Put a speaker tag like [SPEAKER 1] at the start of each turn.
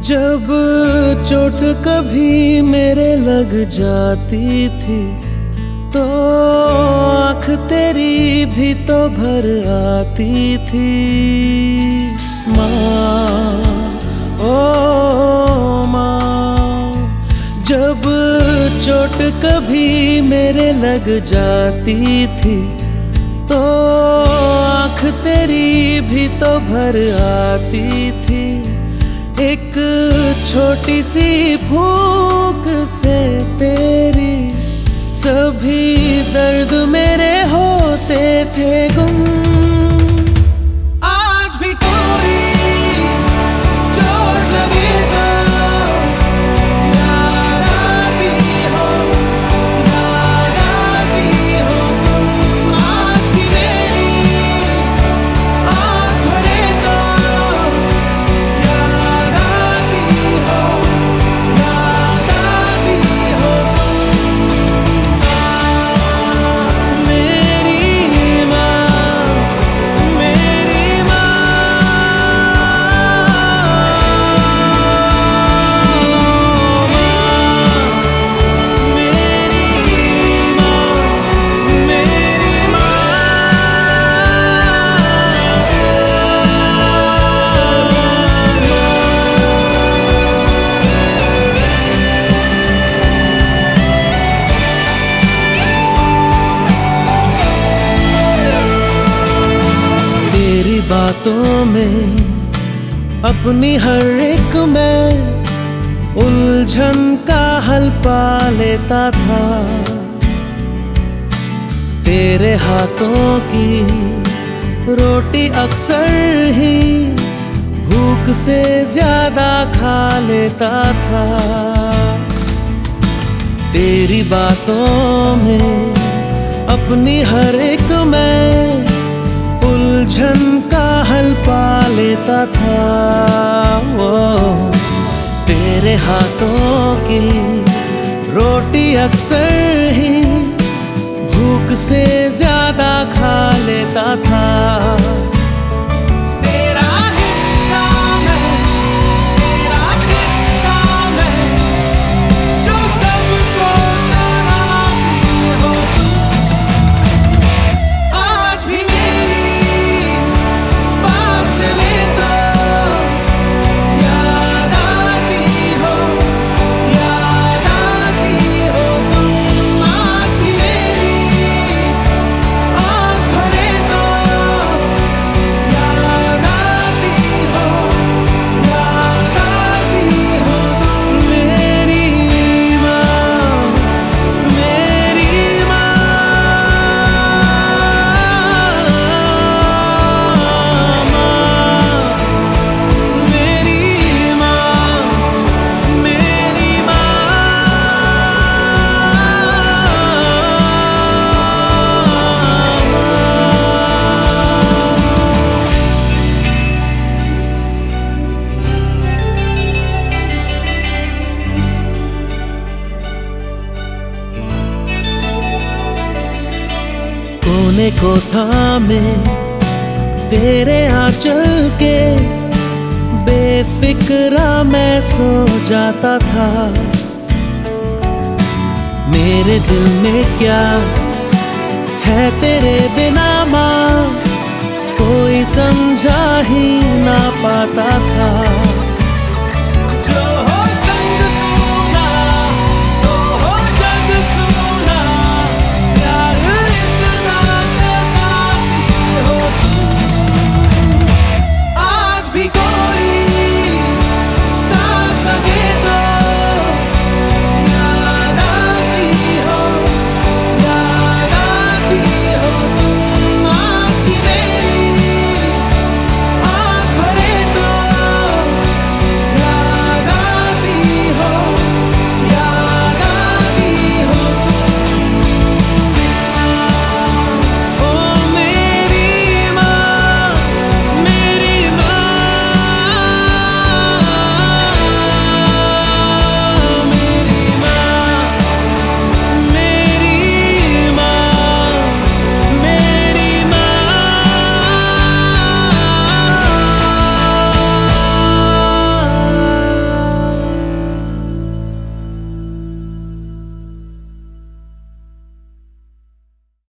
[SPEAKER 1] जब चोट कभी मेरे लग जाती थी तो आँख तेरी भी तो भर आती थी। माँ ओ माँ, जब चोट कभी मेरे लग जाती थी तो आँख तेरी भी तो भर आती थी। एक छोटी सी फूंक से तेरी सभी दर्द मेरे होते थे गुम। आज भी कोई चोट लगे तो याद आती हो तुम। आज भी मेरी आँख भरे तो याद आती हो बातों में अपनी हर एक मैं उलझन का हल पा लेता था। तेरे हाथों की रोटी अक्सर ही भूख से ज्यादा खा लेता था। तेरी बातों में अपनी हर एक मैं उलझन का हल पा लेता था। वो तेरे हाथों की रोटी अक्सर ही भूख से ज्यादा खा लेता था। कोने को थामे तेरे आंचल के बेफिक्रा मैं सो जाता था। मेरे दिल में क्या है तेरे बिना माँ, कोई समझा ही ना पाता था।